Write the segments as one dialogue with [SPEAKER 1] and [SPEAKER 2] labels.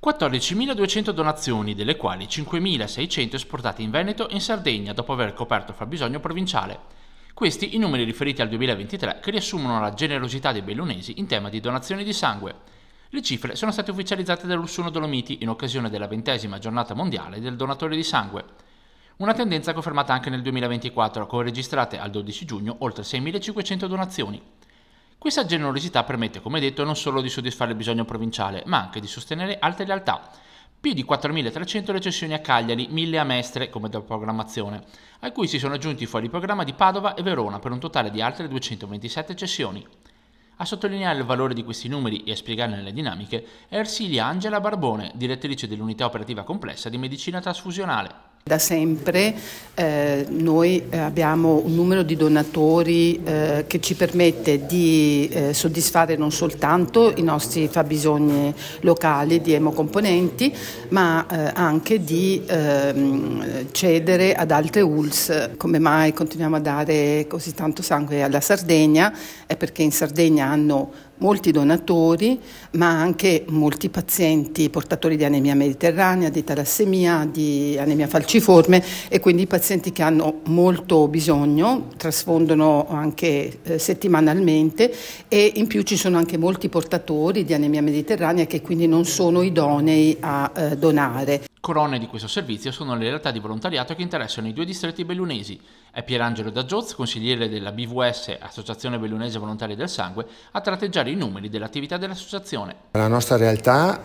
[SPEAKER 1] 14.200 donazioni, delle quali 5.600 esportate in Veneto e in Sardegna dopo aver coperto il fabbisogno provinciale. Questi i numeri riferiti al 2023 che riassumono la generosità dei bellunesi in tema di donazioni di sangue. Le cifre sono state ufficializzate dall'Ursuno Dolomiti in occasione della 20ª giornata mondiale del donatore di sangue. Una tendenza confermata anche nel 2024, con registrate al 12 giugno oltre 6.500 donazioni. Questa generosità permette, come detto, non solo di soddisfare il bisogno provinciale, ma anche di sostenere altre realtà. Più di 4.300 recessioni a Cagliari, 1.000 a Mestre come da programmazione, a cui si sono aggiunti fuori programma di Padova e Verona per un totale di altre 227 cessioni. A sottolineare il valore di questi numeri e a spiegarne le dinamiche è Ersilia Angela Barbone, direttrice dell'unità operativa complessa di medicina trasfusionale.
[SPEAKER 2] Da sempre noi abbiamo un numero di donatori che ci permette di soddisfare non soltanto i nostri fabbisogni locali di emocomponenti, ma anche di cedere ad altre ULSS. Come mai continuiamo a dare così tanto sangue alla Sardegna? È perché in Sardegna hanno molti donatori, ma anche molti pazienti portatori di anemia mediterranea, di talassemia, di anemia falciforme, e quindi i pazienti che hanno molto bisogno trasfondono anche settimanalmente, e in più ci sono anche molti portatori di anemia mediterranea che quindi non sono idonei a donare.
[SPEAKER 1] Corone di questo servizio sono le realtà di volontariato che interessano i due distretti bellunesi. È Pierangelo D'Agioz, consigliere della BVS, Associazione Bellunese Volontari del Sangue, a tratteggiare i numeri dell'attività dell'associazione.
[SPEAKER 3] La nostra realtà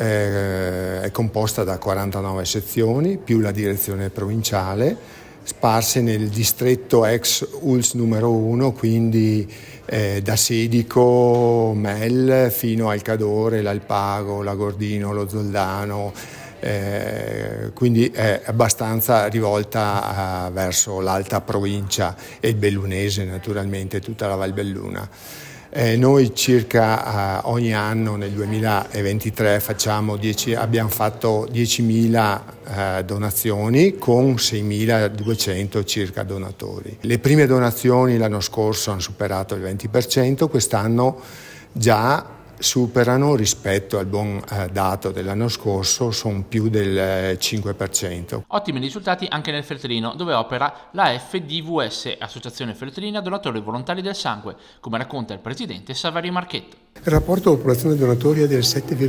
[SPEAKER 3] è composta da 49 sezioni, più la direzione provinciale, sparse nel distretto ex ULSS numero 1, quindi da Sedico, Mel, fino al Cadore, l'Alpago, l'Agordino, lo Zoldano. Quindi è abbastanza rivolta verso l'alta provincia e il bellunese, naturalmente tutta la Val Belluna. Noi circa ogni anno nel 2023 abbiamo fatto 10.000 donazioni con 6.200 circa donatori. Le prime donazioni l'anno scorso hanno superato il 20%, quest'anno già superano rispetto al buon dato dell'anno scorso, sono più del 5%.
[SPEAKER 1] Ottimi risultati anche nel Feltrino, dove opera la FDVS, Associazione Feltrina Donatori Volontari del Sangue, come racconta il presidente Saverio Marchetto.
[SPEAKER 4] Il rapporto popolazione donatori è del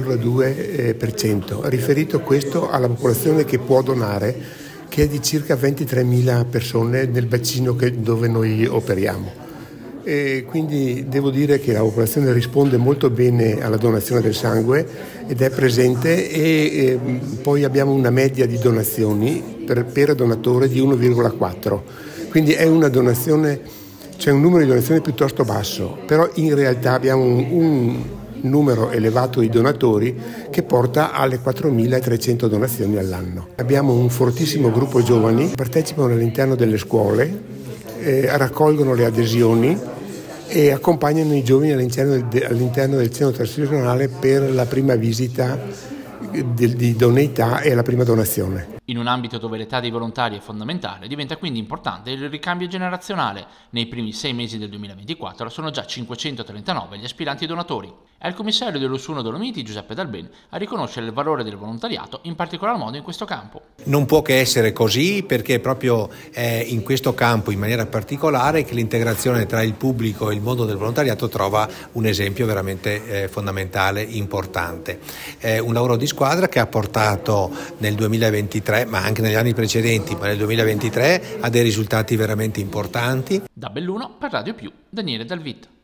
[SPEAKER 4] 7,2%, riferito questo alla popolazione che può donare, che è di circa 23.000 persone nel bacino dove noi operiamo. E quindi devo dire che la popolazione risponde molto bene alla donazione del sangue ed è presente, e poi abbiamo una media di donazioni per donatore di 1,4, quindi è una donazione, c'è un numero di donazioni piuttosto basso, però in realtà abbiamo un numero elevato di donatori che porta alle 4.300 donazioni all'anno. Abbiamo un fortissimo gruppo giovani, partecipano all'interno delle scuole, raccolgono le adesioni e accompagnano i giovani all'interno del centro trasfusionale per la prima visita di idoneità e la prima donazione.
[SPEAKER 1] In un ambito dove l'età dei volontari è fondamentale, diventa quindi importante il ricambio generazionale. Nei primi 6 mesi del 2024 sono già 539 gli aspiranti donatori. È il commissario dell'Ursuno Dolomiti, Giuseppe Dalben, a riconoscere il valore del volontariato, in particolar modo in questo campo.
[SPEAKER 5] Non può che essere così, perché proprio è in questo campo in maniera particolare che l'integrazione tra il pubblico e il mondo del volontariato trova un esempio veramente fondamentale, importante. È un lavoro di squadra che ha portato nel 2023, ma anche negli anni precedenti, ma nel 2023 a dei risultati veramente importanti.
[SPEAKER 1] Da Belluno per Radio Più, Daniele Dalvit.